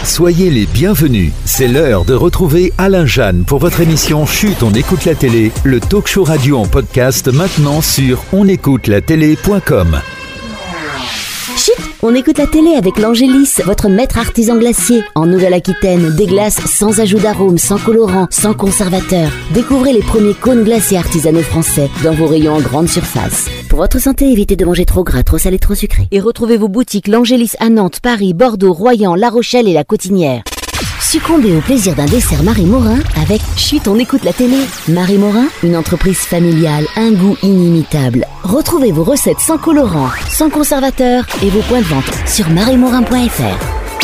Soyez les bienvenus. C'est l'heure de retrouver Alain Jeanne pour votre émission Chut, on écoute la télé, le talk show radio en podcast maintenant sur onécoutelatélé.com. Chut, on écoute la télé avec l'Angélis, votre maître artisan glacier. En Nouvelle-Aquitaine, des glaces sans ajout d'arôme, sans colorant, sans conservateur. Découvrez les premiers cônes glaciers artisanaux français dans vos rayons en grande surface. Pour votre santé, évitez de manger trop gras, trop salé, trop sucré. Et retrouvez vos boutiques l'Angélis à Nantes, Paris, Bordeaux, Royan, La Rochelle et La Cotinière. Succombez au plaisir d'un dessert Marie Morin avec Chut, on écoute la télé. Marie Morin, une entreprise familiale, un goût inimitable. Retrouvez vos recettes sans colorant, sans conservateur et vos points de vente sur mariemorin.fr.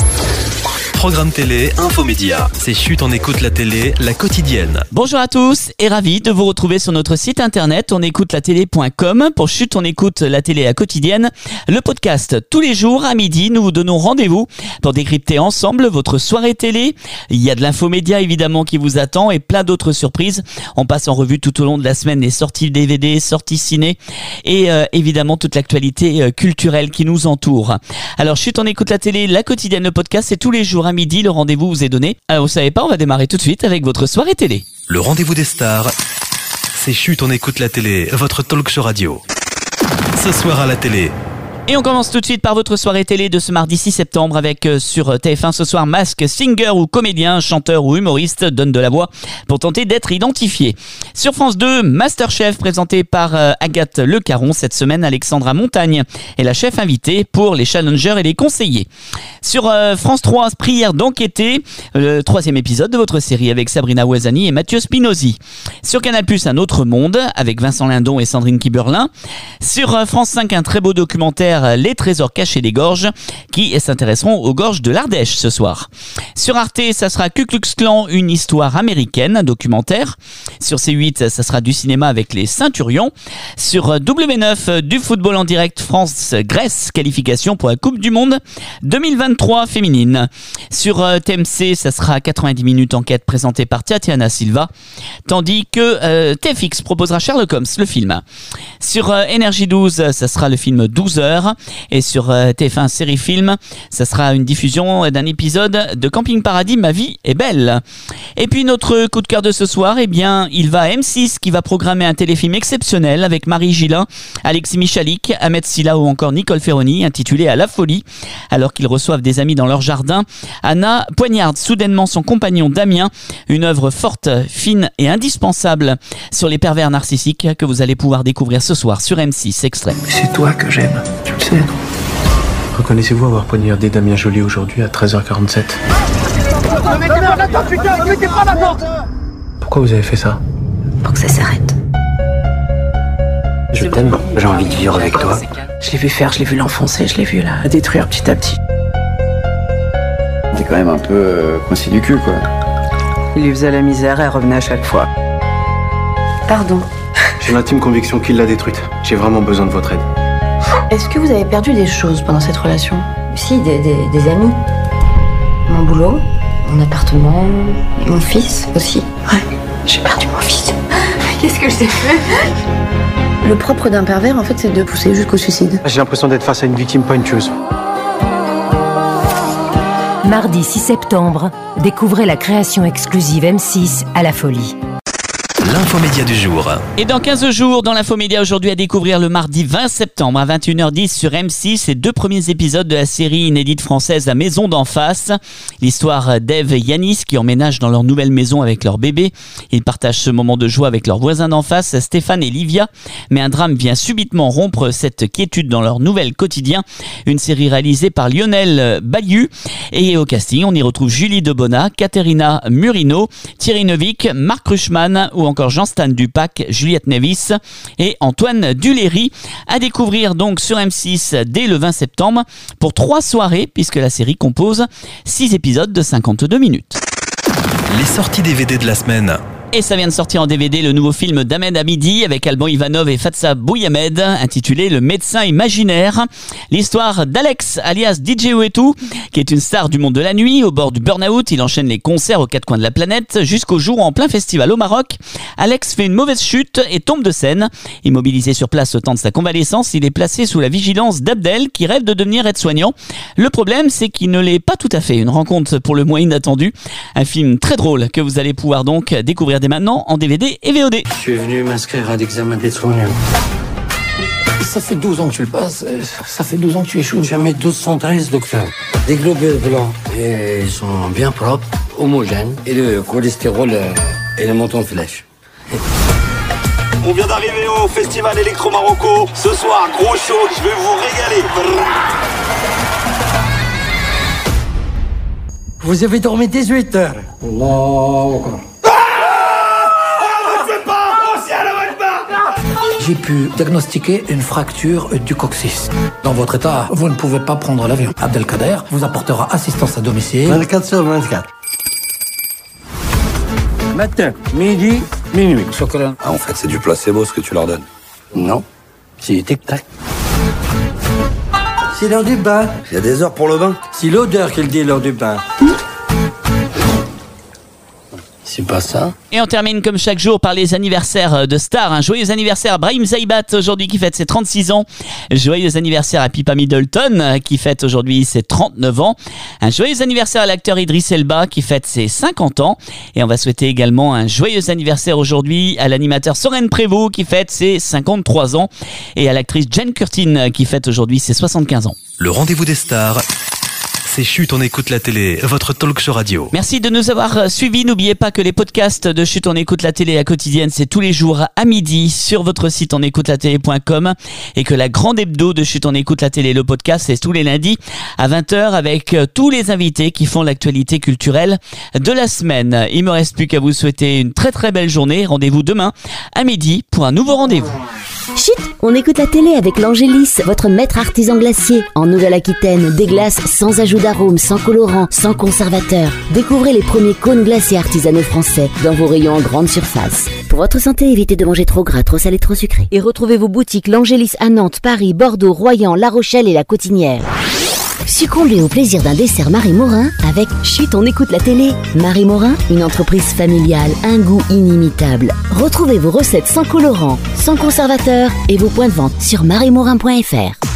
Programme télé, infomédia. C'est Chut, on écoute la télé, la quotidienne. Bonjour à tous et ravi de vous retrouver sur notre site internet onécoutelatélé.com pour Chut, on écoute la télé, la quotidienne. Le podcast tous les jours à midi, nous vous donnons rendez-vous pour décrypter ensemble votre soirée télé. Il y a de l'infomédia évidemment qui vous attend et plein d'autres surprises. On passe en revue tout au long de la semaine les sorties DVD, sorties ciné et évidemment toute l'actualité culturelle qui nous entoure. Alors Chut, on écoute la télé, la quotidienne, le podcast, c'est tous les jours à midi, le rendez-vous vous est donné. Alors vous savez pas, on va démarrer tout de suite avec votre soirée télé. Le rendez-vous des stars, c'est Chut, on écoute la télé, votre talk show radio. Ce soir à la télé. Et on commence tout de suite par votre soirée télé de ce mardi 6 septembre avec sur TF1 ce soir Mask Singer ou comédien, chanteur ou humoriste donne de la voix pour tenter d'être identifié. Sur France 2, Masterchef présenté par Agathe Le Caron. Cette semaine, Alexandra Montagne est la chef invitée pour les challengers et les conseillers. Sur France 3, Prière d'enquêter, le 3e épisode de votre série avec Sabrina Ouazani et Mathieu Spinozzi. Sur Canal+, Un autre monde avec Vincent Lindon et Sandrine Kiberlin. Sur France 5, un très beau documentaire Les trésors cachés des gorges qui s'intéresseront aux gorges de l'Ardèche ce soir. Sur Arte, ça sera Ku Klux Klan, une histoire américaine, un documentaire. Sur C8, ça sera du cinéma avec les Ceinturions. Sur W9, du football en direct France-Grèce, qualification pour la Coupe du Monde 2023 féminine. Sur TMC, ça sera 90 minutes enquête présentée par Tatiana Silva, tandis que TFX proposera Sherlock Holmes, le film. Sur Énergie 12, ça sera le film 12 heures. Et sur TF1 série film, ça sera une diffusion d'un épisode de Camping Paradis, Ma vie est belle. Et puis notre coup de cœur de ce soir, eh bien, il va à M6 qui va programmer un téléfilm exceptionnel avec Marie Gillin, Alexis Michalik, Ahmed Silla ou encore Nicole Ferroni, intitulé À la folie. Alors qu'ils reçoivent des amis dans leur jardin, Anna poignarde soudainement son compagnon Damien, une œuvre forte, fine et indispensable sur les pervers narcissiques que vous allez pouvoir découvrir ce soir sur M6. Extrait. C'est toi que j'aime. Tu le sais, non? Reconnaissez-vous avoir poignardé Damien Joly aujourd'hui à 13h47? Pourquoi vous avez fait ça? Pour que ça s'arrête. Je t'aime, j'ai envie de vivre avec toi. Je l'ai vu faire, je l'ai vu l'enfoncer, je l'ai vu la détruire petit à petit. T'es quand même un peu coincé du cul, quoi. Il lui faisait la misère et elle revenait à chaque fois. Pardon. J'ai l'intime conviction qu'il l'a détruite. J'ai vraiment besoin de votre aide. Est-ce que vous avez perdu des choses pendant cette relation? Si, des amis. Mon boulot, mon appartement, et mon fils aussi. Ouais, j'ai perdu mon fils. Qu'est-ce que j'ai fait? Le propre d'un pervers, en fait, c'est de pousser jusqu'au suicide. J'ai l'impression d'être face à une victime, pas une tueuse. Mardi 6 septembre, découvrez la création exclusive M6 À la folie. L'infomédia du jour. Et dans 15 jours, dans l'infomédia aujourd'hui à découvrir le mardi 20 septembre à 21h10 sur M6, les 2 premiers épisodes de la série inédite française La Maison d'en face. L'histoire d'Ève et Yanis qui emménagent dans leur nouvelle maison avec leur bébé. Ils partagent ce moment de joie avec leurs voisins d'en face, Stéphane et Livia. Mais un drame vient subitement rompre cette quiétude dans leur nouvel quotidien. Une série réalisée par Lionel Bayut. Et au casting, on y retrouve Julie Debona, Caterina Murino, Thierry Neuvik, Marc Ruchman ou encore Jean-Stan Dupac, Juliette Nevis et Antoine Duléry. À découvrir donc sur M6 dès le 20 septembre pour 3 soirées puisque la série compose 6 épisodes de 52 minutes. Les sorties DVD de la semaine. Et ça vient de sortir en DVD le nouveau film d'Ahmed Hamidi avec Alban Ivanov et Fatsa Bouyamed, intitulé Le médecin imaginaire. L'histoire d'Alex, alias DJ Ouetou, qui est une star du monde de la nuit. Au bord du burn-out, il enchaîne les concerts aux quatre coins de la planète jusqu'au jour où, en plein festival au Maroc, Alex fait une mauvaise chute et tombe de scène. Immobilisé sur place au temps de sa convalescence, il est placé sous la vigilance d'Abdel qui rêve de devenir aide-soignant. Le problème, c'est qu'il ne l'est pas tout à fait. Une rencontre pour le moins inattendue. Un film très drôle que vous allez pouvoir donc découvrir dès maintenant en DVD et VOD. Je suis venu m'inscrire à l'examen d'aide-soignant. Ça fait 12 ans que tu le passes, ça fait 12 ans que tu échoues. Jamais 1213, docteur. Des globules blancs, et ils sont bien propres, homogènes, et le cholestérol et le montant de flèche. On vient d'arriver au festival Electro Marocco. Ce soir, gros show, je vais vous régaler. Vous avez dormi 18 heures. J'ai pu diagnostiquer une fracture du coccyx. Dans votre état, vous ne pouvez pas prendre l'avion. Abdelkader vous apportera assistance à domicile. 24/24. Matin, midi, minuit. Chocolat. En fait, c'est du placebo ce que tu leur donnes. Non, c'est tic-tac. C'est l'heure du bain. Il y a des heures pour le bain. C'est l'odeur qu'il dit l'heure du bain. C'est pas ça. Et on termine comme chaque jour par les anniversaires de stars. Un joyeux anniversaire à Brahim Zaïbat aujourd'hui qui fête ses 36 ans. Joyeux anniversaire à Pippa Middleton qui fête aujourd'hui ses 39 ans. Un joyeux anniversaire à l'acteur Idriss Elba qui fête ses 50 ans. Et on va souhaiter également un joyeux anniversaire aujourd'hui à l'animateur Soren Prévost qui fête ses 53 ans. Et à l'actrice Jane Curtin qui fête aujourd'hui ses 75 ans. Le rendez-vous des stars. C'est Chut, on écoute la télé, votre talk show radio. Merci de nous avoir suivis. N'oubliez pas que les podcasts de Chut, on écoute la télé à quotidienne, c'est tous les jours à midi sur votre site onécoutelatélé.com et que la grande hebdo de Chut, on écoute la télé, le podcast, c'est tous les lundis à 20h avec tous les invités qui font l'actualité culturelle de la semaine. Il me reste plus qu'à vous souhaiter une très très belle journée. Rendez-vous demain à midi pour un nouveau rendez-vous. Chut, on écoute la télé avec l'Angélis, votre maître artisan glacier. En Nouvelle-Aquitaine, des glaces sans ajout d'arôme, sans colorant, sans conservateur. Découvrez les premiers cônes glacés artisanaux français dans vos rayons en grande surface. Pour votre santé, évitez de manger trop gras, trop salé, trop sucré. Et retrouvez vos boutiques l'Angélis à Nantes, Paris, Bordeaux, Royan, La Rochelle et La Cotinière. Succombez au plaisir d'un dessert Marie Morin avec Chut, on écoute la télé. Marie Morin, une entreprise familiale, un goût inimitable. Retrouvez vos recettes sans colorant, sans conservateur et vos points de vente sur mariemorin.fr.